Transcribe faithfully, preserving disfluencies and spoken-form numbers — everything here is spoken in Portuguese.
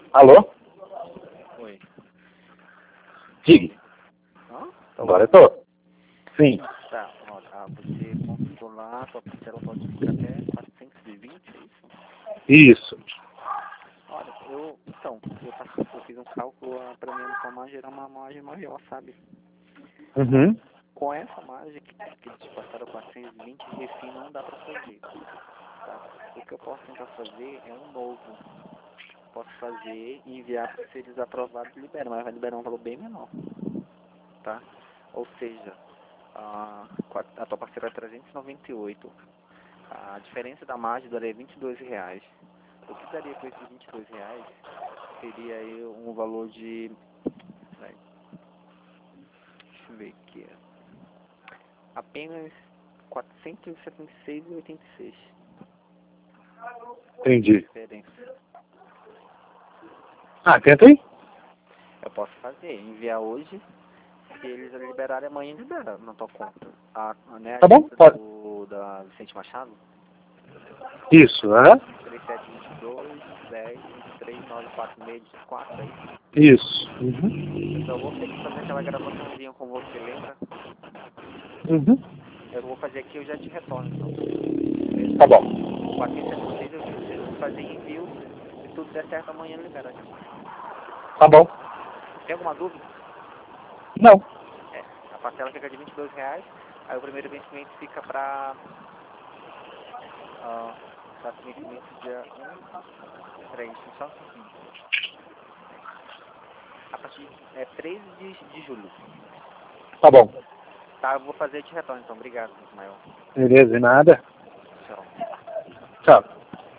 Alô? Oi. Diga. Hã? Tá Agora eu tô. Sim. Tá, ó, tá, você consultou lá, sua parcela pode ficar até quatrocentos e vinte, é isso? Isso. Olha, eu, então, eu, faço- eu fiz um cálculo, a- pra mim a margem era uma margem maior, sabe? Uhum. Com essa margem que, que eles te passaram quatrocentos e vinte, refim não dá pra fazer, tá? O que eu posso tentar fazer é um novo. Posso fazer e enviar, se eles aprovarem, liberam, mas vai liberar um valor bem menor, tá? Ou seja, a, a tua parcela é trezentos e noventa e oito. A diferença da margem daria vinte e dois reais. O que daria com esses vinte e dois reais seria aí um valor de... Peraí, deixa eu ver aqui. Apenas quatrocentos e setenta e seis reais e oitenta e seis centavos. Entendi. Diferença. Ah, tenta aí. Eu posso fazer, enviar hoje. Se eles liberarem amanhã, libera na tua conta. A, a, né, a Tá bom? agência Pode. do, da Vicente Machado? Isso, aham. três sete dois dois, dez, vinte e três, nove quatro seis, quatro, é isso? Isso. Uhum. Eu só vou ter que fazer aquela gravaçãozinha com você, lembra? Uhum. Eu vou fazer aqui e eu já te retorno, então. Beleza? Tá bom. O quatrocentos e setenta e seis eu preciso fazer envio. Se tudo der certo, amanhã libera já. Tá bom. Tem alguma dúvida? Não. É, a parcela fica de vinte e dois reais. Aí o primeiro vencimento fica pra... Uh, tá, vencimento dia um. Peraí, deixa eu só um pouquinho. A partir de é, treze de, de julho. Tá bom. Tá, eu vou fazer e te retorno, então. Obrigado, Ismael. Beleza, e nada. Tchau. Tchau.